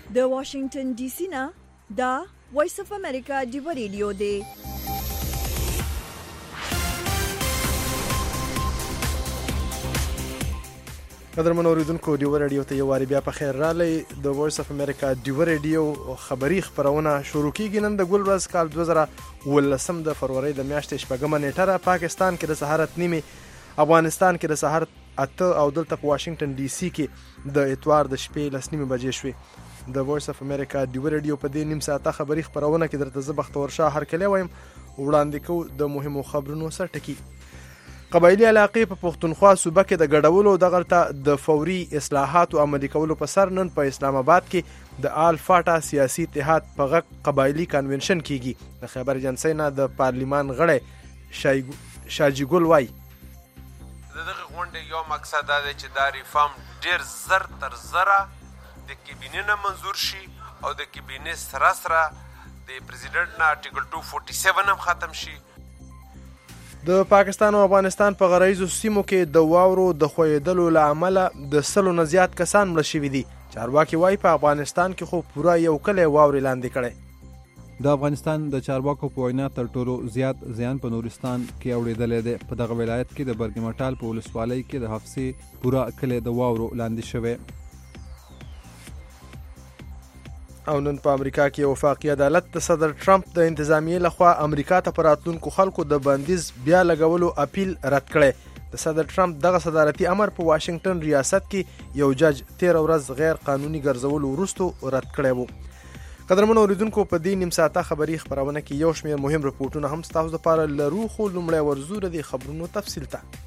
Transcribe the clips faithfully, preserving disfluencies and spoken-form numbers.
د واشنگټن ډي سي نه دا وایس اف امریکا ډیو ریډیو دی. قدرمن اوریدونکو ډیو ریډیو ته یو واری بیا په خیر رالی. د وایس اف امریکا ډیو ریډیو خبری خبرونه شروع کیږي نن د ګل ورځ کال دوه زره ولسم د فروری د میاشتې شپږمه نیټه را. پاکستان کې د سهار اته نیمې، افغانستان کې د سهار اته او دلته په واشنگټن ډي سي کې د اتوار د شپې لس نیمې بجې شوې. د وایس اف امریکا ډیو ریډیو په دې نیم ساعته خبری خبرونه کې درته زه بختور شاه هرکلی وایم. وړاندې کوو د مهمو خبرونو سرټکي. قبایلي علاقې په پښتونخوا صوبه کې د ګډولو دغلته د فوري اصلاحاتو عملي کولو په سر نن په اسلام آباد کې د آل فاټا سیاسي اتحاد په غږ قبایلي کنونشن کیږي. د خیبر ایجنسۍ نه د پارلیمان غړی شاجي ګل وایي دغه غونډې یو مقصد دا دی چې دا ریفارم ډیر زر تر زره د کابینې نه منظور شي او د کابینې سره سره د پریزیډنټ نه آرټیکل دوه سوه سل هم ختم شي. د پاکستان او افغانستان په غرایزو سیمو کې د واورو د خویدلو له امله د سلو نه زیات کسان مړه شوي دي. چارواکي وایي په افغانستان کې خو پوره یو کلی واورې لاندې کړی. د افغانستان د چارواکو په وینا تر ټولو زیات زیان په نورستان کې اوریدلی دی. په دغه ولایت کې د برګ مټال په ولسوالۍ کې د حفصې پوره کلی د واورو لاندې شوی. او نن په امریکا کې وفاقي عدالت د صدر ټرمپ د انتظامیې لخوا امریکا ته په راتلونکو خلکو د بندیز بیا لګولو اپیل رد کړی. د صدر ټرمپ دغه صدارتي امر په واشنگټن ریاست کې یو جج تېره ورځ غیر قانوني ګرځولو وروسته رد کړی و. قدرمنو اوریدونکو په دې نیم ساعته خبري خبرونه کې یو شمېر مهم رپورټونه هم ستاسو لپاره لرو، خو لومړی ورځو د دې خبرونو تفصیل ته.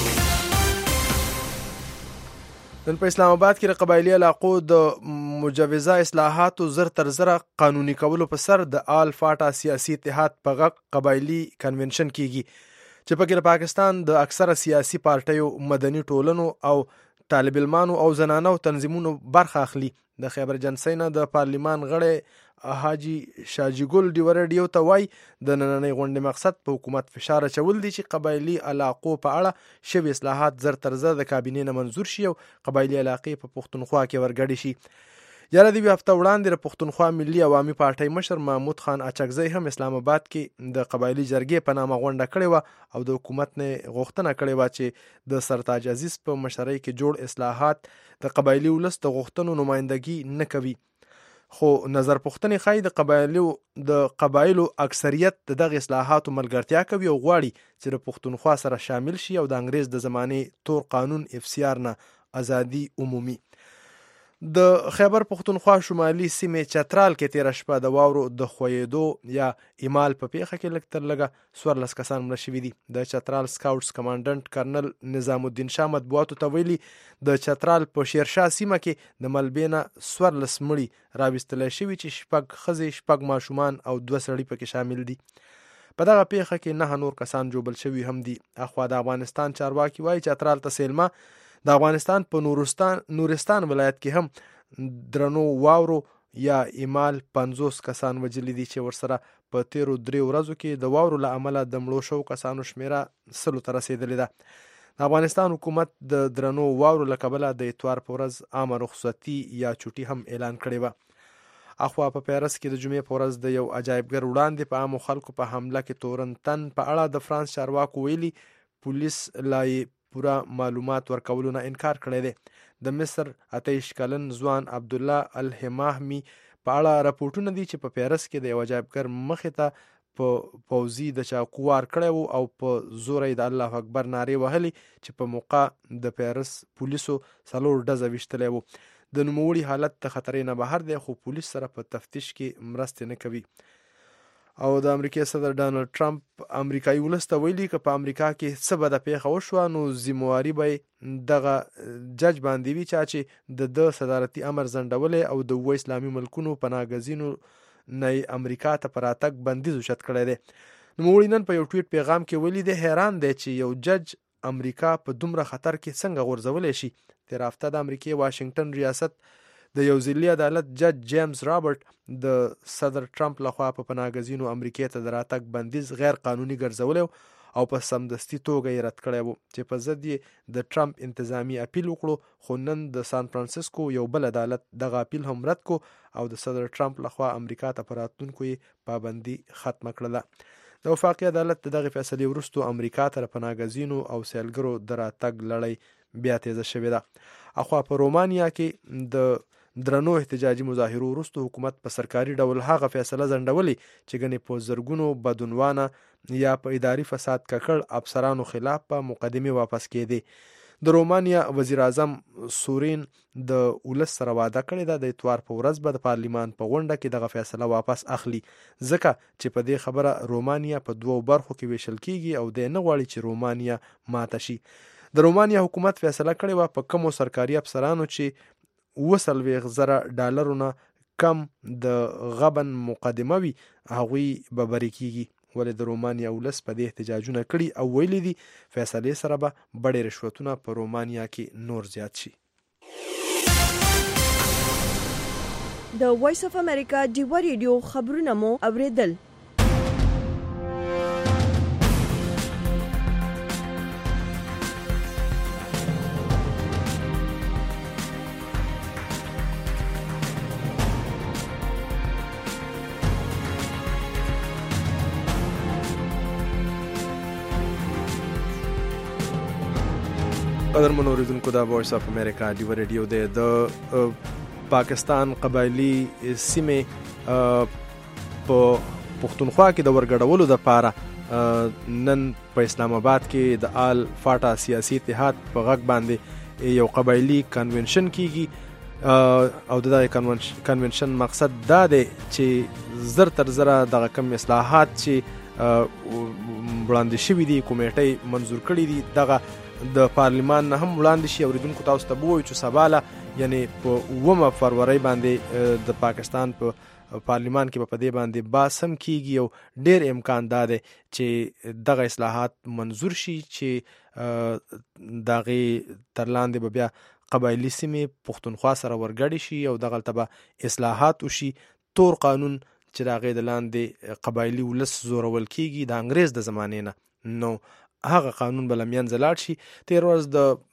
نن په اسلام آباد کې د قبایلي علاقو د مجوزه اصلاحاتو زر تر زره قانوني کولو په سر د آل فاټا سیاسي اتحاد په غږ قبایلي کنونشن کیږي چې پکې د پاکستان د اکثره سیاسي پارټیو، مدني ټولنو او طالب علمانو او زنانو تنظیمونو برخه اخلي. د خیبر ایجنسۍ نه د پارلیمان غړی حاجي شاجي ګل ډیو ریډیو ته وایي د نننۍ غونډې مقصد په حکومت فشار اچول دي چې قبایلي علاقو په اړه شوي اصلاحات زر تر زره د کابینې نه منظور شي او قبایلي علاقې په پښتونخوا کې ورګډې شي. یاره د یوې هفته وړاندې د پښتونخوا ملي عوامي پارټۍ مشر محمود خان اچکزی هم اسلام آباد کې د قبایلي جرګې په نامه غونډه کړې وه او د حکومت نه غوښتنه کړې وه چې د سرتاج عزیز په مشرۍ کې جوړ اصلاحات د قبایلي ولس د غوښتنو نمایندګي نه کوي. خو نظر پوښتنې ښایي د قبایلو د قبایلو اکثریت د دغه اصلاحاتو ملګرتیا کوي او غواړي چې د پښتونخوا سره شامل شي او د انګریز د زمانې تور قانون اف سی آر نه ازادي عمومي. د خیبر پښتونخوا شمالي سیمې چترال کې تیره شپه د واورو د خویدو یا ایمال په پیښه کې لږ تر لږه څوارلس کسان مړه شوي دي. د چترال سکاوټس کمانډنټ کرنل نظام الدین شاه مطبوعاتو ته ویلي د چترال په شیرشاه سیمه کې د ملبې نه څوارلس مړي راویستلی شوي چې شپږ ښځې، شپږ ماشومان او دوه سړي پکې شامل دي. په دغه پیښه کې نه نور کسان ژوبل شوي هم دي. اخوا د افغانستان چارواکي وایي چترال ته سیلمه د افغانستان په نورستان نورستان ولایت کې هم درنو واورو یا ایمال پنځوس کسان وجلي دي چې ورسره په تیرو درې ورځو کې د واورو له امله د مړو شوو کسانو شمیره سلو ته رسېدلې ده. د افغانستان حکومت د درنو واورو له کبله د اتوار په ورځ عامه رخصتي یا چوټي هم اعلان کړې وه. اخوا په پیرس کې د جمعې په ورځ د یو عجایبګر وړاندې په عامو خلکو په حمله کې تورنتن په اړه د فرانس چارواکو ویلي پولیس لا یې پوره معلومات ورکولو نه انکار کړی دی. د مصر اتهیش کلن ځوان عبدالله الحماهمي په اړه راپورټونه دي چې په پیرس کې د یو عجایبګر مخې ته په پوځي د چاقو وار کړی و او په زوره د الله اکبر نارې وهلي چې په موقع د پیرس پولیسو څلور ډزه ویشتلی و. د نوموړي حالت د خطرې نه بهر دی خو پولیس سره په تفتیش کې مرستې نه کوي. او د امریکای صدر ډانلډ ټرمپ امریکایي ولس ته ویلي که په امریکا کې څه بده پیښه وشوه نو ذمواري به دغه جج باندې وي چا چې د ده صدارتي امر ځنډولی او د اووه اسلامي ملکونو پناهګزینو نه امریکا ته په راتګ بندیز اوچت کړی دی. نوموړي نن په یو ټویټ پیغام کې ویلي دی حیران دی چې یو جج امریکا په دومره خطر کې څنګه غورځولی شي. تېره هفته د امریکې واشنگټن ریاست د یو ځلي عدالت جج جیمز رابرټ د صدر ټرمپ لخوا په پناهګزینو امریکې ته د راتګ بندیز غیر قانوني ګرځولی او په سمدستي توګه یې رد کړی و چې په ضد یې د ټرمپ انتظامی اپیل وکړو، خو نن د سان فرانسیسکو یو بل عدالت دغه اپیل هم رد کو او د صدر ټرمپ لخوا امریکا ته په راتلونکو یې پابندي ختمه کړله. د وفاقي عدالت د دغه فیصلې وروسته امریکا ته د پناهګزینو او سیلګرو د راتګ لړۍ بیا تیزه شوې ده. اخوا په رومانیا کې د درنو احتجاجي مظاهرو وروسته حکومت په سرکاري ډول هغه فیصله ځنډولې چې ګنې په زرګونو بدعنوانه یا په اداري فساد ککړ افسرانو خلاف په مقدمه واپس کېدې. د رومانیا وزیر اعظم سورین د ولس سره وعده کړې ده د اتوار په ورځ به د پارلیمان په غونډه کې دغه فیصله واپس اخلي، ځکه چې په دې خبره رومانیا په دوو برخو کې ویشل کیږي او د نه غواړي چې رومانیا ماته شي. د رومانیا حکومت فیصله کړې و په کومو سرکاري افسرانو چې اوه څلوېښت زره ډالرو نه کم د غبن مقدمه وي هغوی به بری کیږي، ولې د رومانیا ولس په دې احتجاجونه کړي او ویلي دي فیصلې سره به بډې رشوتونه په رومانیا کې نور زیات شي. د وایس اف امریکا ډیوا ریډیو خبرونه مو اوریدل. قدرمنو اوریدونکو دا وایس اف امریکا ډیوا ریډیو دی. د پاکستان قبایلی سیمې په پښتونخوا کې د ورګډولو دپاره نن په اسلام آباد کې د آل فاټا سیاسي اتحاد په غږ باندې یو قبایلی کنونشن کیږي او د دغه کنونشن مقصد دا دی چې زر تر زره دغه کم اصلاحات چې وړاندې شوي دي کمیټۍ منظور کړي دي دغه د پارلیمان نه هم وړاندې شي. اوریدونکو تاسو ته به ووایو چې سباله یعنې په اوومه فروری باندې د پاکستان په پارلیمان کې به په دې باندې بحث هم کیږي او ډیر امکان دا دی چې دغه اصلاحات منظور شي چې د هغې تر لاندې به بیا قبایلي سیمې پښتونخوا سره ورګډې شي او دغلته به اصلاحات وشي. تور قانون چې د هغې د لاندې قبایلي ولس زورول کیږي د انګریز د زمانې نه، نو هغه قانون به له منځه لاړ شي. تېر ورځ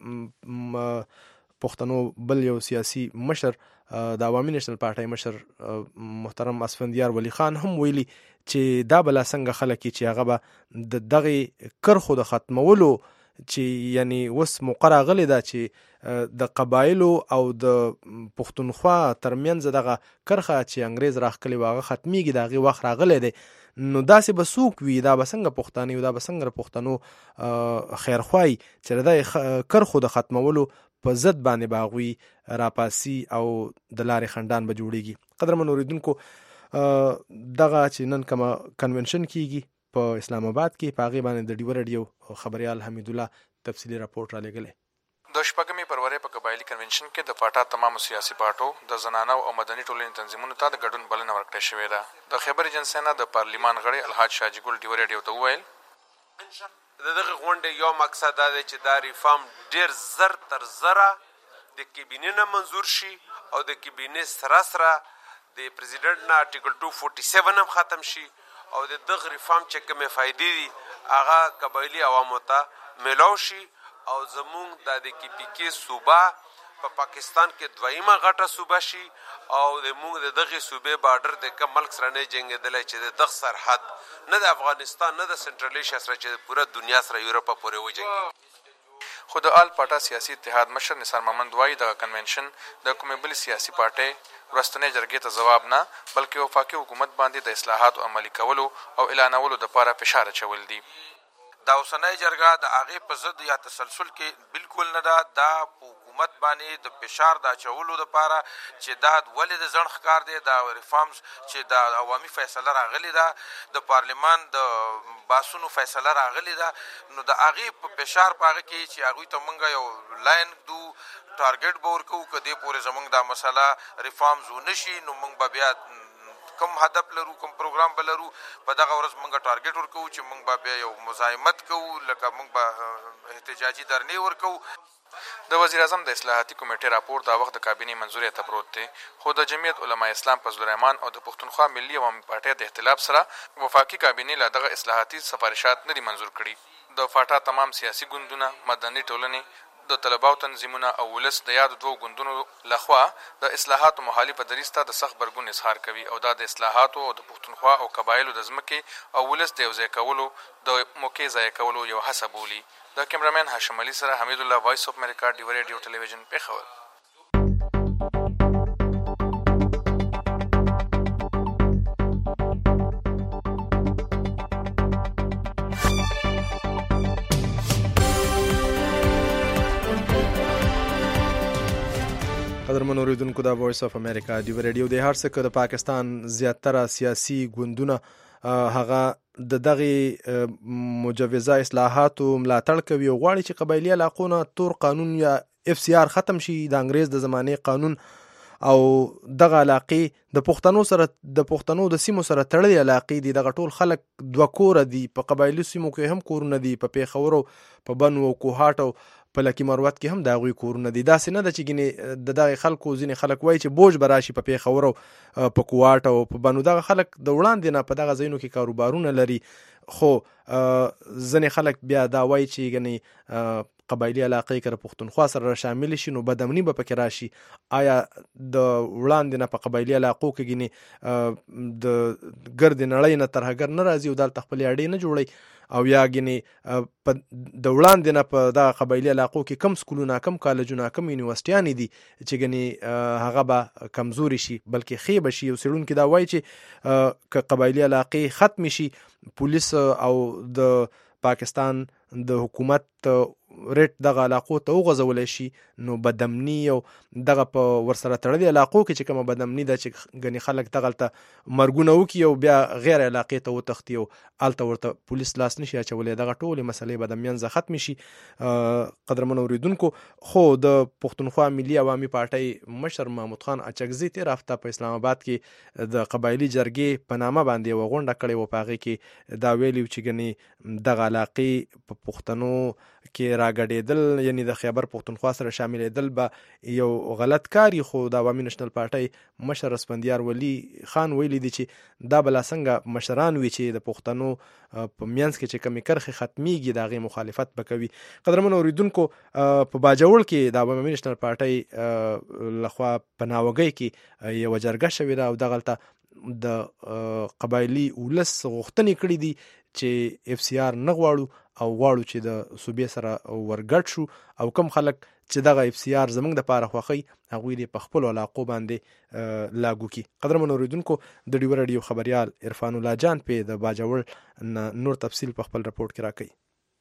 د پښتنو بل یو سیاسي مشر د عوامي نیشنل پارټۍ مشر محترم اسفندیار ولی خان هم ویلي چې دا به لا څنګه خلک چې هغه به د دغې کرښو د ختمولو چې یعنی اوس موقع راغلې ده چې د قبایلو او د پښتونخوا ترمنځ دغه کرښه چې انګریز راښکلې وه هغه ختمیږي، د هغې وخت راغلی دی. نو داسې به څوک وي، دا به څنګه پښتانه وي، دا به څنګه د پښتنو خیرخواهي چې د دغې کرښو د ختمولو په ضد باندې به هغوی راپاسي او د لارې خنډان به جوړیږي. قدرمن اوریدونکو دغه چې نن کومه کنونشن کیږي په اسلام آباد کې په هغې باندې د ډیوا ریډیو خبریال حمید الله تفصیلي راپورټ را لېږلی. د شپږمې فروری په قبایلي کنونشن کې د فاټا تمامو سیاسي پارټو د زنانو او مدني ټولنې تنظیمونو ته د ګډون بلنه ورکړې شوې ده. د خیبر ایجنسۍ نه د پارلیمان غړی الحاج شاجي ګل ډیوا ریډیو ته وویل د دغه غونډې یو مقصد دا دی چې دا ریفارم ډېر زر تر زره د کابینې نه منظور شي او د کابینې سره سره د پریزیډنټ نه آرټیکل ټو فورټي سیون هم ختم شي او د دغه ریفارم چې کومې فایدې دي هغه قبایلي عوامو ته میلاو شي او زمونږ د د کې پی کې صوبه په پاکستان کې دویمه غټه صوبه شي او د موږ د دغه صوبې بارډر د کوم ملک سره نه جنګېدلی چې د دغه سرحد نه د افغانستان نه د سنټرل ایشیا سره چې د پوره دنیا سره یورپ پورې وجنګي. خو د آل پاټا سیاسي اتحاد مشر نثار محمد وایي دغه کنونشن د کومې بلې سیاسي پارټۍ ورځنۍ جرګې ته ځواب نه بلکې وفاقي حکومت باندې د اصلاحاتو عملي کولو او اعلانولو دپاره فشار اچول دي. دا اوسنۍ جرګه د هغې په ضد یا تسلسل کې بالکل نه ده. دا په حکومت باندې د فشار د اچولو دپاره چې دا ولې د ځنډ ښکار دی، دا ریفارمز چې د عوامي فیصله راغلې ده، د پارلمان د بحثونو فیصله راغلې ده، نو د هغې په فشار په هغه کې چې هغوی ته موږ یو لاین دو ټارګټ به ورکوو که دې پورې زموږ دا مسله ریفارمز ونه شي نو موږ به بیا کوم هدف لرو کوم پروګرام به لرو په دغه ورځ موږ ټارګټ ورکوو چې موږ به بیا یو مزاحمت کوو لکه موږ به احتجاجي درنې ورکوو. د وزیر اعظم د اصلاحاتي کمیټې راپور دا وخت د کابینې منظوري ته پروت دی، خو د جمعیت علما اسلام فضل الرحمن او د پښتونخوا ملي عوامي پارټۍ د اختلاف سره وفاقي کابینې له دغه اصلاحاتي سفارشات نه دي منظور کړي. د فاټا تمام سیاسي ګوندونه، مدني ټولنې، د طلباو تنظیمونه او ولس د یادو دوو ګوندونو لخوا د اصلاحاتو مخالفه دریځ ته د سخت غبرګون اظهار کوي او دا د اصلاحاتو او د پښتونخوا او قبایلو د ځمکې او ولس د یوځای کولو د موقع ضایع کولو یو هڅه بولي. د کیمرامین هاشم علي سره حمید الله، وایس اف امریکا، ډیو ریډیو ټلویزیون، پېښور. قدرمن اوریدونکو، دا وایس اف امریکا ډیو ریډیو دی. هر څه که د پاکستان زیاتره سیاسي ګوندونه هغه د دغه مجوزه اصلاحاتو ملاتړ کوي او غواړي چې قبایلي علاقو نه تور قانون یا اف سی آر ختم شي، د انګریز د زمانې قانون، او دغه علاقې د پښتنو سره د پښتنو د سیمو سره تړلې علاقې دي. دغه ټول خلک دوه کوره دي، په قبایلي سیمو کې هم کورونه دي، په پیښور او په بنو او کوهاټ او په لکي مروت کې هم د هغوی کورونه دي. داسې نه ده چې ګینې د دغه خلکو ځینې خلک وایي چې بوج به راشي په پیښور او په کوهاټ او په بنو. دغه خلک د وړاندې نه په دغه ځایونو کې کاروبارونه لري، خو ځینې خلک بیا دا وایي چې ګنې قبایلي علاقې که د پښتونخوا سره شامل شي نو بدامني به پکې راشي. آیا د وړاندې نه په قبایلي علاقو کې ګینې د ګرد نړۍ نه ترهګر نه راځي او دلته خپلې اډې نه جوړوي، او یا ګینې د وړاندې نه په دغه قبایلي علاقو کې کم سکولونه، کم کالجونه، کم یونیورسټیانې دي چې ګینې هغه به کمزوري شي بلکې ښې به شي. او څېړونکي دا وایي چې که قبایلي علاقې ختمې شي، پولیس او د پاکستان د حکومت ریټ دغه علاقو ته وغځولی شي، نو بدامني او دغه په ورسره تړلي علاقو کې چې کومه بدامني ده چې ګنې خلک دغلته مرګونه وکړي او بیا غیر علاقې ته وتښتي او هلته ورته پولیس لاس نشي اچولی، دغه ټولې مسلې به د منځه ختمې شي. قدرمن اورېدونکو، خو د پښتونخوا ملي عوامي پارټۍ مشر محمود خان اچکزي تېره هفته په اسلام آباد کې د قبایلي جرګې په نامه باندې یوه غونډه کړې وه، په هغې کې دا ویلي چې ګنې دغه علاقې په پښتنو کې راګډېدل، یعنی د خیبر پښتونخوا سره شاملېدل به یو غلط کار وي. خو د عوامي نشنل پارټۍ مشر اسفندیار ولی خان ویلي دي چې دا به لا څنګه مشران وي چې د پښتنو په منځ کې چې کمې کرښې ختمیږي د هغې مخالفت به کوي. قدرمن اورېدونکو، په باجوړ کې د عوامي نشنل پارټۍ لخوا په ناوګۍ کې یوه جرګه شوې ده او دغلته د قبایلي ولس غوښتنې کړي دي چې اف سی آر نه غواړو او غواړو چې د صوبې سره ورګډ شو، او کم خلک چې دغه اف سی آر زموږ دپاره خوښوي هغوی دې په خپلو علاقو باندې لاګو کړي. قدرمن اورېدونکو، د ډیو راډیو خبریال عرفان الله جان پې د باجوړ نه نور تفصیل په خپل رپورټ کې راکوي.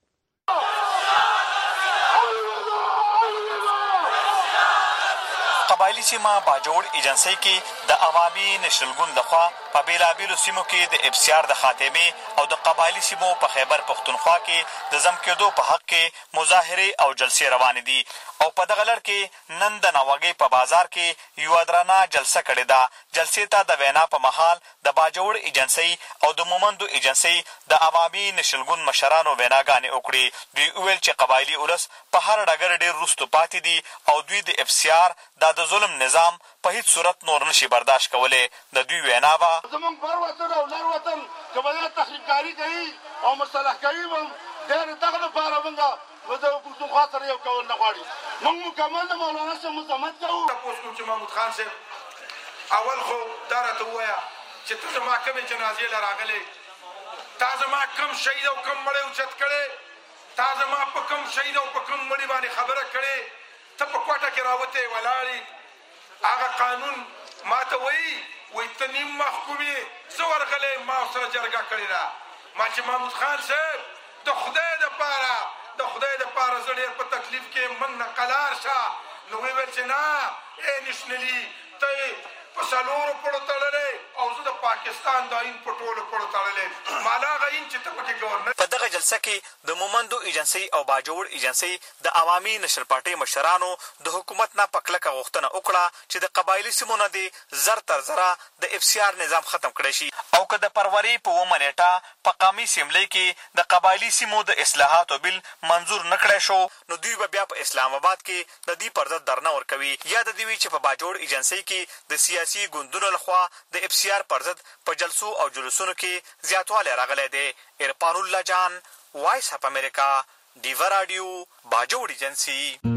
قبایلی سیمه باجوړ ایجنسۍ کې د عوامي نشنل ګوند لخوا په بېلابېلو سیمو کې د اف سی آر د خاتمې او د قبایلي سیمو په خیبر پښتونخوا کې د ضم کېدو په حق کې مظاهرې او جلسې روانې دي. او په دغه لړ کې نن د ناوګۍ په بازار کې یوه درانه جلسه کړې ده. جلسې ته د وینا په مهال د باجوړ ایجنسۍ او د مومندو ایجنسۍ د عوامي نشنل ګوند مشرانو ویناګانې وکړې. دوی وویل چې قبایلي ولس په هر ډګر ډېر وروستو پاتې دي او دوی د اف سی آر دا د ظلم نظام په هیڅ صورت نور نشي برداشت کولی. د دوی وینا به زمونږ بر وطن او لر وطن که به دا تخریبکاري کوي او مصلح کوي به ډېر دغه لپاره موږ د پښتونخوا سره یو کول نه غواړي. موږ مکمل د مولانا صاحب مزاحمت کوو. تپوس کوم چې محمود خان صاحب اول خو دا راته ووایه چې ته زما کومې جنازې له راغلې، تا زما کوم شهید او کوم مړی اوچت کړی، تا زما په کوم شهید او په کوم مړي باندې خبره کړې، ته په کوټه کې راوتې ولاړې. هغه قانون ما ته وایي وایي ته نیم محکوم یې، زه ورغلی ما سره جرګه کړې ده. ما چې محمود خان صاحب د خدای دپاره د خدای دپاره زه ډېر په تکلیف کې موږ نه قلار شه. نو ویې ویل چې نه ای نشنلي ته په څلورو پړو تړلی او زه د پاکستان د آیین په ټولو پړو تړلی. مالا هغه آیین چې ته پکې ګورنر. په دغه جلسه کې د مومندو ایجنسۍ او باجوړ ایجنسۍ د عوامي نشر پارټۍ مشرانو د حکومت نه په کلکه غوښتنه وکړه چې د قبایلي سیمو نه دې زر تر زره د اف سی آر نظام ختم کړی شي او او که د فروری په اوومه نیټه په قومي اسمبلۍ کې د قبایلي سیمو د اصلاحاتو بل منظور نه کړی شو، نو دوی به بیا په اسلام آباد کې د دې پر ضد درنه ورکوي. یا د دې وي چې په باجوړ ایجنسۍ کې د سیاسي ګوندونو لخوا د اف سی آر پر ضد په جلسو او جلوسونو کې زیاتوالی راغلی دی. عرفان الله جان، وایس اف امریکا، ډیوا راډیو، باجوړ ایجنسۍ.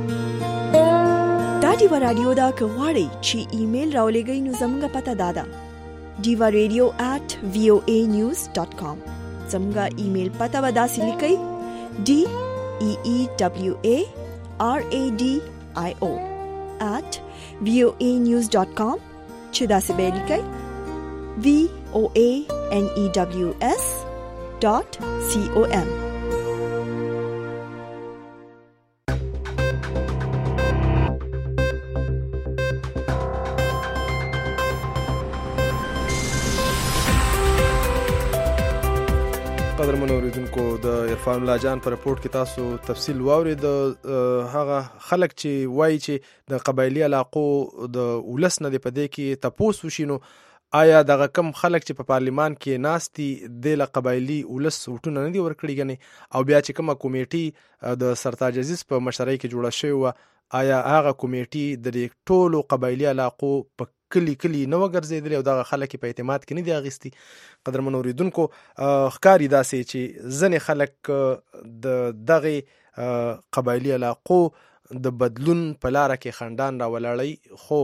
دا ډیوا راډیو دا که غواړئ چې ایمیل راولېږئ نو زموږ پته دا ده ډیوا راډیو ایٹ وی او ای نیوز ډاټ کام. زموږ ایمیل پته به داسې لیکئ ډي ای ای ډبلیو ای آر ای ډي آی او ایٹ وی او ای نیوز ډاټ کام چې داسې به یې لیکئ وی او ای این ای ډبلیو اس ډاټ سی او ام. قدرمن اوریدونکو، د عرفان الله جان په رپورټ کې تاسو تفصیل واورید. هغه خلک چې وایي چې د قبایلي علاقو د ولس نه دی په دې کې تپوس وشي، نو آیا دغه کم خلک چې په پارلیمان کې ناستي د له قبایلي ولس وټونه نه دي ورکړي غني، او بیا چې کومه کمیټي د سرتاج عزیز په مشرۍ کې جوړه شوې وه، آیا هغه کمیټي د ټولو قبایلي علاقو په کلی کلی نه وګرځېدلې او دغه خلک په اعتماد کې نه دي اخیستي؟ قدرمن اوریدونکو، ښکاري داسې چې ځینې خلک د دغې قبایلي علاقو د بدلون په لاره کې خندان را ولاړی، خو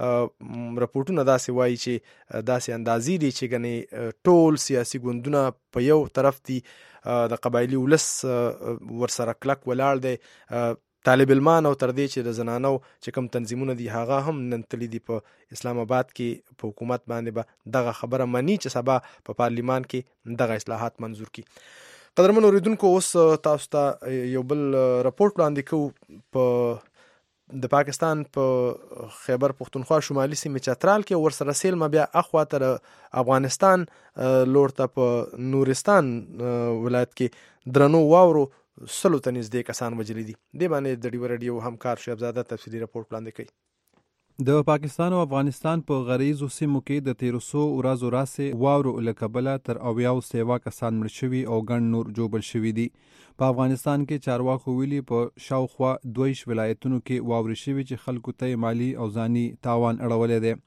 رپورټونه داسې وایي چې داسې اندازې دي چې ګنې ټول سیاسي ګوندونه په یو طرف دي، د قبایلي ولس ورسره کلک ولاړ دی. طالب علمان او تر دې چې د زنانو چې کوم تنظیمونه دي هغه هم نن تللی دي په اسلام آباد کې په حکومت باندې به دغه خبره مني چې سبا په پارلیمان کې دغه اصلاحات منظور کړي. قدرمن اوریدونکو، اوس تاسو ته یو بل رپورټ وړاندې کوو. په د پاکستان په خیبر پختونخوا شمالي سیمې چترال کې ورسره سیلمه بیا اخوا تر افغانستان لور ته په نورستان ولایت کې درنو واورو سلو ته نږدې کسان وژلي دي. دې باندې د ډیوا راډیو همکار شعیب زاده تفصیلي رپورټ وړاندې کوي. د پاکستان او افغانستان په غریزو سیمو کې د تیرو څو ورځو راسې واورو له کبله تر اویاو سیوا کسان مړه شوي او ګڼ نور ژوبل شوي دي. په افغانستان کې چارواکو ویلي په شاوخوا دویش ولایتونو کې واورې شوي چې خلکو ته مالی او ځاني تاوان اړولی دی.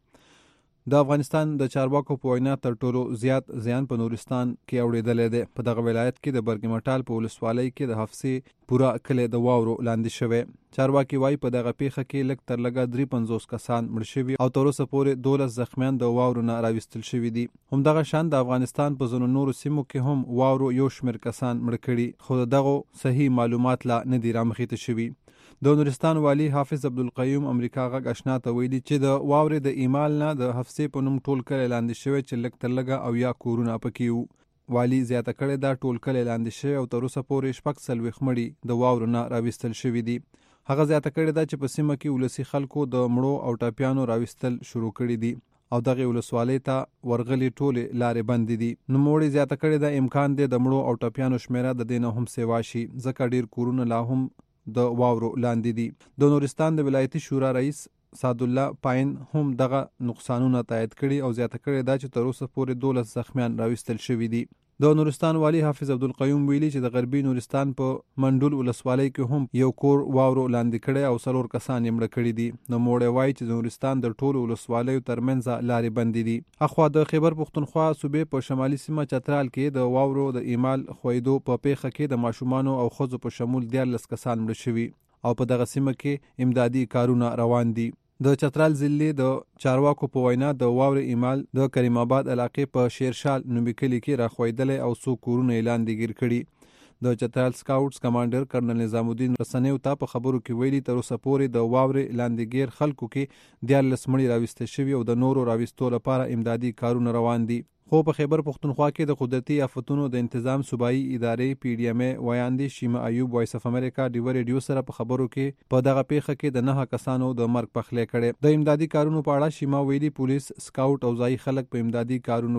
د افغانستان د چارواکو په وینا تر ټولو زیات زیان په نورستان کې اورېدلی دی. په دغه ولایت کې د برګمټال په ولسوالۍ کې د حفصې پوره کلی د واورو لاندې شوی. چارواکي وایي په دغه پیښه کې لږ تر لږه درې پنځوس کسان مړه شوي او تر اوسه پورې دولس زخمیان د واورو نه راویستل شوي دي. همدغه شان د افغانستان په ځینو نورو سیمو کې هم واورو یو شمېر کسان مړه کړي، خو د دغو صحیح معلومات لا نه دي رامخېته شوي. د نورستان والی حافظ عبدالقیوم امریکا غږ اشنا ته ویلي چې د واورې د ایمال نه د حفصې په نوم ټول کلی لاندې شوی چې لږ تر لږه او یا کورونه پکې وو. والی زیاته کړې دا ټول کلی لاندې شوی او تر اوسه پورې شپږ څلوېښت مړي د واورو نه راویستل شوي دي. هغه زیاته کړې ده چې په سیمه کې ولسي خلکو د مړو او ټاپیانو راویستل شروع کړي دي او دغه ولسوالۍ ته ورغلي ټولې لارې بندې دي. نوموړي زیاته کړې ده امکان دی د مړو او ټاپیانو شمیره د دې نه هم سیوا شي، ځکه ډیر کورونه لا هم د واورو لاندې دي. د نورستان د ولایتي شورا رئیس سعد الله پاین هم دغه نقصانونه تایید کړي او زیاته کړې ده چې تر اوسه پورې دولس زخمیان راویستل شوي دي. د نورستان والی حافظ عبدالقیوم ویلي چې د غربي نورستان په منډول ولسوالۍ کې هم یو کور واورو لاندې کړی او څلور کسان یې مړه کړي دي. نوموړی وایي چې د نورستان د ټولو ولسوالیو ترمنځ لارې بندې دي. اخوا د خیبر پختونخوا صوبې په شمالي سیمه چترال کې د واورو د ایمال خویدو په پیښه کې د ماشومانو او ښځو په شمول دیارلس کسان مړه شوي او په دغه سیمه کې امدادي کارونه روان دي. د چترال ضلع د چارواکو په وینا د واورې ایمال د کریم آباد علاقې په شیرشال نومي کلي کې راخویدلی او څو کورونه یې لاندې ګیر کړي. د چترال سکاوټس کمانډر کرنل نظام الدین رسنیو ته په خبرو کې ویلي تر اوسه پورې د واورې لاندې ګیر خلکو کې دیارلس مړي راویسته شوي او د نورو راویستو لپاره امدادي کارونه روان دي. خو په خیبر پختونخوا کې د قدرتي آفتونو د انتظام صوبایي ادارې پی ډي ام ای ویاندې شیما ایوب وایس اف امریکا ډیوا ریډیو سره په خبرو کې په دغه پیښه کې د نهه کسانو د مرګ پخلی کړی. د امدادي کارونو په اړه شیما ویلي پولیس، سکاوټ او ځایي خلک په امدادي کارونو کې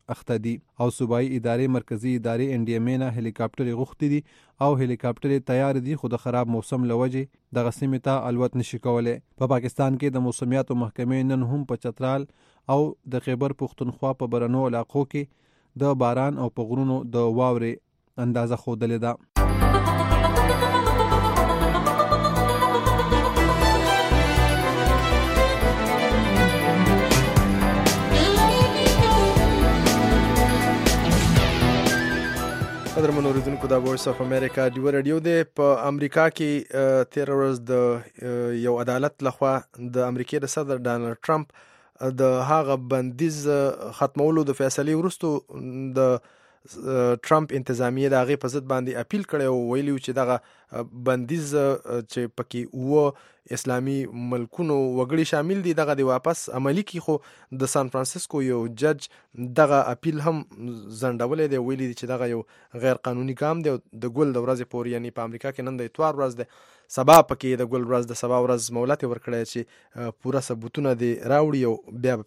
اخته دي او صوبایي ادارې مرکزی ادارې ان ډي ام ای نه هلیکاپټر غوښتي دي او هلیکاپټر تیار دي، خو د خراب موسم لوجه دغه سیمې ته الوت نشي کولای. په پا پاکستان کې د موسمیاتو محکمې نن هم په چترال او د خیبر پختونخوا په برنو علاقو کې د باران او په غرونو د واورې اندازه ښودلې ده. قدرمن اوریدونکو، د وایس اف امریکا ډیو رادیو دی. په امریکا کې تیر ورځ د یو عدالت لخوا د امریکای د صدر ډانلډ ټرمپ د هغه بندیز ختمولو د فیصلې وروسته د ټرمپ انتظامیه د هغې په ضد باندې اپیل کړی او ویلي چې دغه بندیز چې پکې اوه اسلامي ملکونو وګړي شامل دي دغه د واپس عملي کړي، خو د سان فرانسیسکو یو جج دغه اپیل هم ځنډولی دی. ویلي دي چې دغه یو غیر قانوني ګام دی او د ګل د ورځې پورې، یعنی په امریکا کې نن د اتوار ورځ دی، سبا پکې د ګل ورځ د سبا ورځ مهلت ورکړی چې پوره ثبوتونه دې راوړي او بیا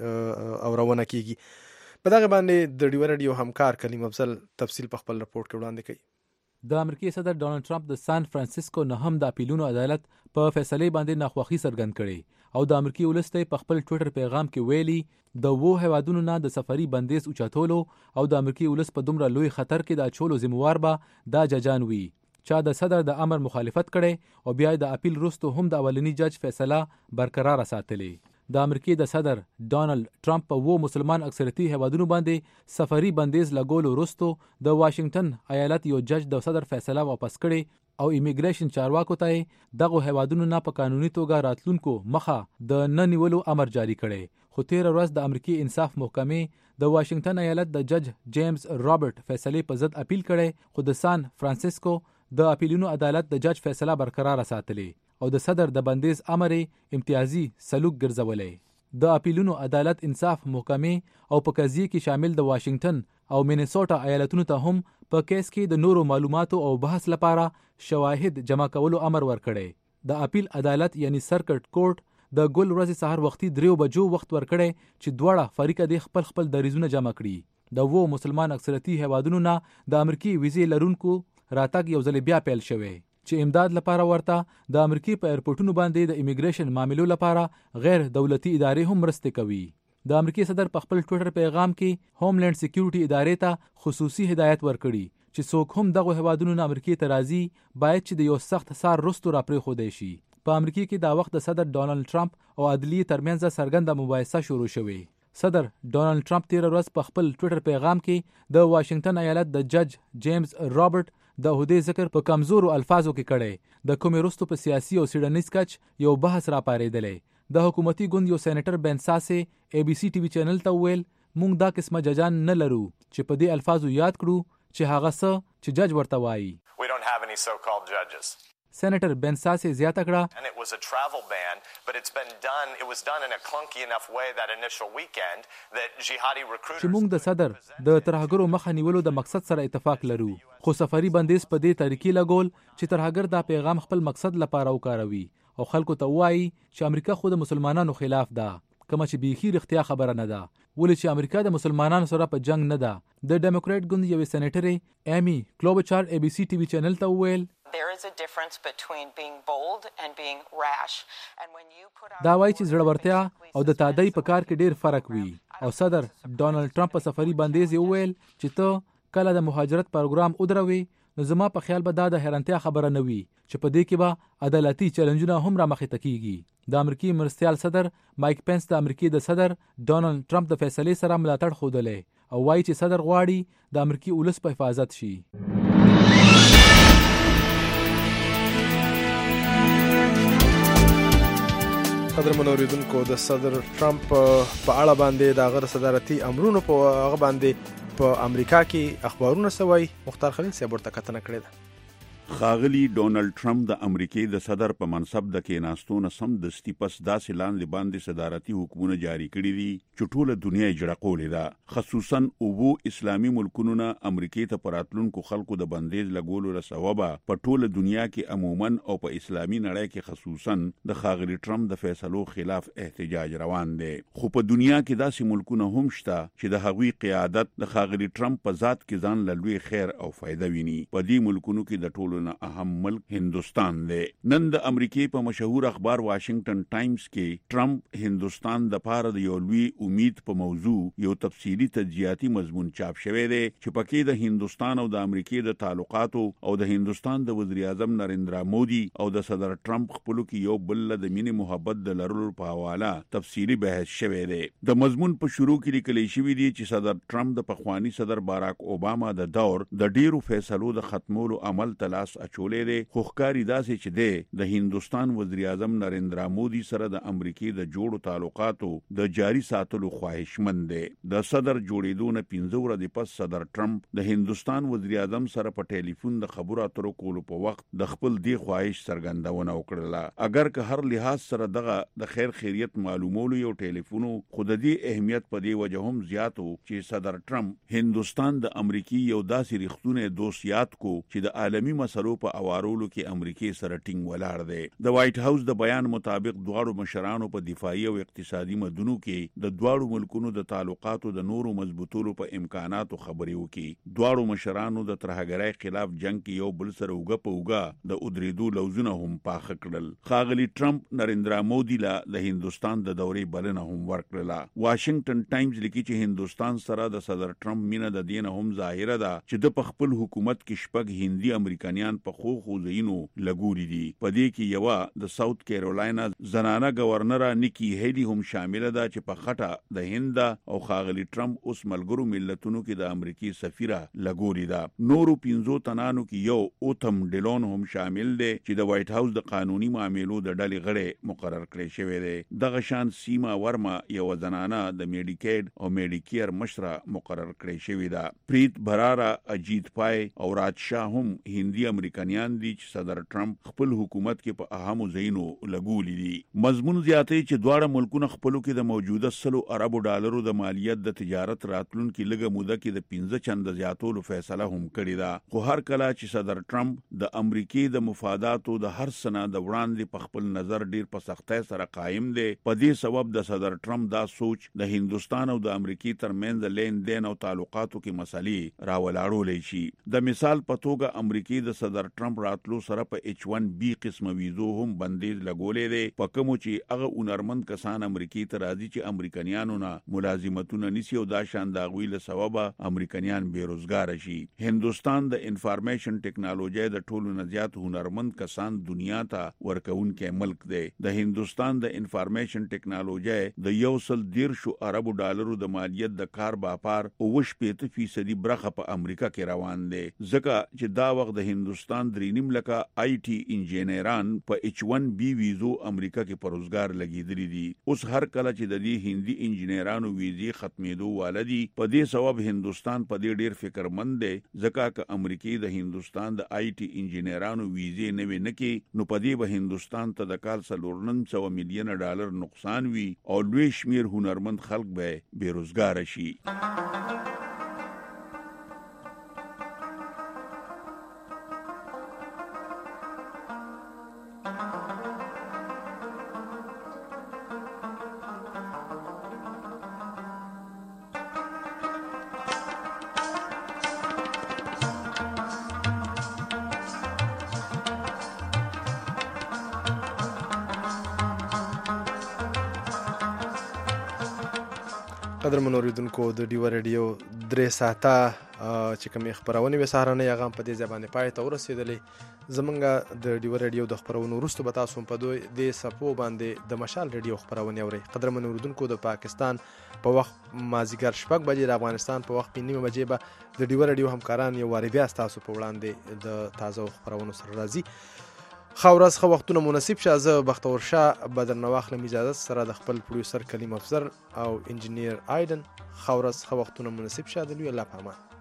به اورونه کیږي. په دغه باندې د ډیو رادیو همکار کلیم افضل تفصیل په خپل رپورټ کې وړاندې کوي. د امریکای صدر ډانلډ ټرمپ د سان فرانسیسکو نه هم د اپیلونو عدالت په فیصلې باندې ناخوښي څرګند کړي او د امریکای ولس ته په خپل ټویټر پیغام کې ویلي د وو هیوادونو نه د سفري بندیز اوچتولو او د امریکای ولس په دومره لوی خطر کې د اچولو ذمہوار به دا ججان وي چا د صدر د امر مخالفت کړي او بیا د اپیل وروسته هم د اولنی جج فیصله برقرار ساتلې. د امریکای د صدر ډانلډ ټرمپ په وو مسلمان اکثریتي هیوادونو باندې سفري بندیز لګولو وروسته د واشنگټن ایالت یو جج د صدر فیصله واپس کړي او ایمیګریشن چارواکو ته دغه هیوادونو نه په قانوني توګه راتلونکو مخه د نه نیولو امر جاری کړي. خو تیر ورځ د امریکای انصاف محکمې د واشنگټن ایالت د جج جیمز رابرټ فیصلې په ضد اپیل کړي، خو د سان فرانسیسکو د اپیلونو عدالت د جج فیصله برقرار ساتلې او د صدر د بندیز امر امتیازي سلوک ګرځولې. د اپیلونو عدالت انصاف محکمې او په قضیه کې شامل د واشنگټن او مینیسوټا ایالتونو ته هم په کیس کې د نورو معلوماتو او بحث لپاره شواهد جمع کولو امر ورکړی. د اپیل عدالت یعنی سرکټ کورټ د ګل ورځې سحر وختي دریو بجو وخت ورکړی چې دواړه فریقه د خپل خپل دریزونه جمع کړي. د وو مسلمان اکثریتي هیوادونو نه د امریکای ویزې لرونکو راتګ یو ځل بیا پیل شوی چې امداد لپاره ورته د امریکای په ایرپورټونو باندې د ایمیګریشن معاملو لپاره غیر دولتي ادارې هم مرسته کوي. د امریکای صدر په خپل ټویټر پیغام کې هوملند سکیورټي ادارې ته خصوصي هدایت ورکړي چې څوک هم دغه هیوادونو نه امریکای ته راځي باید چې د یو سخت حصار وروسته راپرېښودی شي. په امریکای کې دا وخت د صدر ډانلډ ټرمپ او عدلیې ترمنځ څرګنده مباحثه شروع شوې. صدر ډانلډ ټرمپ تیر ورځ په خپل ټویټر پیغام کې د واشنگټن ایالت د جج جیمز رابرټ د عہدې ذکر په کمزورو الفاظو کې کړي، د کومې وروسته په سیاسي او څیړنیز کچ یو بحث راپارېدلی. د حکومتي ګوند یو سینیټر بن ساسې اے بي سی ټي وي چینل ته وویل موږ دا قسمه ججان نه لرو چې په دې الفاظو یاد کړو چې هغه څه چې جج ورته وایي. We don't have any so-called judges. سینیټر بن ساسې زیاته کړه And it was a travel ban, but it's been done, it was done in a clunky enough way that initial weekend that jihadi recruiters چې موږ د صدر د ترهګرو مخه نیولو د مقصد سره اتفاق لرو، خو سفري بندیز په دې طریقې لګول چې ترهګر دا پیغام خپل مقصد لپاره وکاروي او خلکو ته وایي چې امریکا خو د مسلمانانو خلاف ده، کومه چې بیخي رښتیا خبره نه ده، ولې چې امریکا د مسلمانانو سره په جنگ نه ده. د ډیموکرات ګوند یوې سینیټرې ایمی کلوبچار اے بي سی ټي وي چینل ته وویل There is a difference between being bold and being rash. And when you put دا وایي چې زړورتیا او د تادۍ په کار کې ډیر فرق وي او صدر ډانلډ ټرمپ په سفري بندیز یې وویل چې ته کله د مهاجرت پروګرام ودروي نو زما په خیال به دا د حیرانتیا خبره نه وي چې په دې کې به عدالتي چیلنجونه هم رامخې ته کیږي. د امریکای مرستیال صدر مایک پنس د امریکای د صدر ډانلډ ټرمپ د فیصلې سره ملاتړ ښودلی او وایي چې صدر غواړي د امریکای ولس په حفاظت شي. قدرمن اوریدونکو، د صدر ټرمپ په اړه باندې د هغه صدارتي امرونو په هغه باندې په امریکا کې اخبارونه سوي مختار خلیل صاحب ورته کتنه کړې ده. ښاغلي ډونالډ ټرمپ د امریکې د صدر په منصب د کېناستو نه سمدستي پس داسې لاندې باندې صدارتي حکمونه جاری کړي دي چې ټوله دنیا یې جړقولې ده، خصوصا اووه اسلامي ملکونو نه امریکې ته په راتلونکو خلکو د بندیز لګولو له سببه په ټوله دنیا کې عموما او په اسلامي نړۍ کې خصوصا د ښاغلي ټرمپ د فیصلو خلاف احتجاج روان دی. خو په دنیا کې داسې ملکونه هم شته چې د هغوی قیادت د ښاغلي ټرمپ په ذات کې ځان له لوی خیر او فایده ویني. په دې ملکونو کې د ټولو نه اهم ملک هندوستان دی. نن د امریکې په مشهور اخبار واشنگټن ټایمز کې ټرمپ هندوستان د پاره د یو لوی امید په موضوع یو تفصیلی تجزیاتی مضمون چاپ شوی دی چې پکې د هندوستان او د امریکې د تعلقاتو او د هندوستان د وزیر اعظم نریندرا مودي او د صدر ټرمپ خپلو کې یو بل د مینې محبت د لرلو په حواله تفصیلی بحث شوی دی. د مضمون په شروع کې لیکل شوی دی چې صدر ټرمپ د پخوانی صدر باراک اوباما د دور د ډیرو فیصلو د ختمولو عمل تلاش اچولې دی، خو ښکاري داسې چې دی د هندوستان وزیر اعظم نریندرا مودي سره د امریکې د جوړو تعلقاتو د جاری ساتلو خواهشمند دی. د صدر جوړېدو نه پنځه ورځې پس صدر ټرمپ د هندوستان وزیر اعظم سره په ټلیفون د خبرو اترو کولو په وخت د خپل دی خواهش څرګندونه وکړه. اگر که هر لحاظ سره دغه د خیر خیریت معلومولو یو ټلیفون خو د دې اهمیت په دې وجه هم زیاتو چې صدر ټرمپ هندوستان د امریکې یو داسې ریښتونه دوست یاد کو چې د عالمي مسلو په اوارولو کې امریکې سره ټینګ ولاړ دی. د وایټ هاوس د بیان مطابق دواړو مشرانو په دفاعي او اقتصادي مدونو کې د دواړو ملکونو د تعلقاتو د نورو مضبوطولو په امکاناتو خبرې وکړي. دواړو مشرانو د ترهګرۍ خلاف جنگ کې یو بل سره اوږه په اوږه د ادریدو لوزونه هم پاخه کړل. ښاغلي ټرمپ نریندرا مودي له د هندوستان د دورې بلنه هم ورکړله. واشنگټن ټایمز لیکي چې هندوستان سره د صدر ټرمپ مینه د دې نه هم ظاهره ده چې د په خپل حکومت کې شپږ هندي امریکایان په خو خو زینو لګوري دي. په دې کې یو د ساوث کیرولاینا زنانه گورنر نیکی هیلی هم شامل ده چې په خټه د هند او ښاغلي ټرمپ اوس ملګرو ملتونو کې د امریکای سفیره لګوري ده. نورو پنځو تنانو کې یو اوتم ډیلون هم شامل دی چې د وایټ هاوس د قانوني معاملو د ډلې غړی مقرر کړی شوی دی. دغه شان سیما ورما یو زنانه د میډیکیډ او میډیکیر مشره مقرر کړی شوی ده. پریت برارا، اجیت پای او راج شاه هم هندي امریکایان دي چې صدر ټرمپ خپل حکومت کې په اهمو ځایونو لګولي دي. مضمون زیاتوي چې دواړه ملکونه خپلو کې د موجوده سلو اربو ډالرو د مالیت د تجارت راتلونکي لږه موده کې د پنځه چنده زیاتولو فیصله هم کړې ده. خو هر کله چې صدر ټرمپ د امریکې د مفاداتو د هر سنه د وړاندې په خپل نظر ډیر په سختۍ سره قایم دی، په دې سبب د صدر ټرمپ دا سوچ د هندوستان او د امریکې ترمنځ لین دین او تعلقاتو کې مسلې راولاړولی شي. د مثال په توګه امریکې د صدر ټرمپ راتلو سره په ایچ ون بی قسمه ویزو هم بندیز لګولې دی، په کومو چې هغه اونرمند کسان امریکې ته راځي چې امریکایانو نه ملازمتونه نیسي او دا شان د هغوی له سببه امریکایان بیروزګاره شي. هندوستان د انفارمیشن ټیکنالوژي د ټولو نه زیات هنرمند کسان دنیا ته ورکوونکی ملک دی. د هندوستان د انفارمیشن ټیکنالوژي د یو سل دیرشو اربو ډالرو د مالیت د کار باپار اوه شپېته فیصدي برخه په امریکا کې روان دی، ځکه چې دا وخت د هندوستان درې نیم لکه آی ټي انجینران په ایچ ون بی ویزو امریکا کې په روزګار لګیدلي دي. اوس هر کله چې د دې هندي انجینرانو ویزې ختمېدو واله دي، په دې سبب هندوستان په دې ډیر فکرمند دی، ځکه که امریکې د هندوستان د آی ټي انجینرانو ویزې نوې نه کړي نو په دې به هندوستان ته د کال څلور نیم سوه میلیونه ډالر نقصان وي او لوی شمیر هنرمند خلک به بیروزګاره شي. قدرمن اوریدونکو د ډیو رادیو درې ساعته چې کومې خپرونې وې سهارنۍ هغه هم په دې ځای باندې پای ته ورسېدلې. زمونږ د ډیو رادیو د خپرونو وروسته به تاسو هم په دې څپو باندې د مشال رادیو خپرونې اورئ. قدرمن اوریدونکو د پاکستان په وخت مازدیګر شپږ بجې، د افغانستان په وخت پنځه نیمه بجې به د ډیو رادیو همکاران یو وارې بیا ستاسو په وړاندې د تازه خپرونو سره راځي. ښه ورځ، ښه وختونه مناسب شه. زه بختور شاه به درنه واخلم اجازت سره د خپل پروډیوسر کلیم افضل او انجینیر آیدن. ښه ورځ، ښه وختونه مناسب شه. د لوی الله په امان.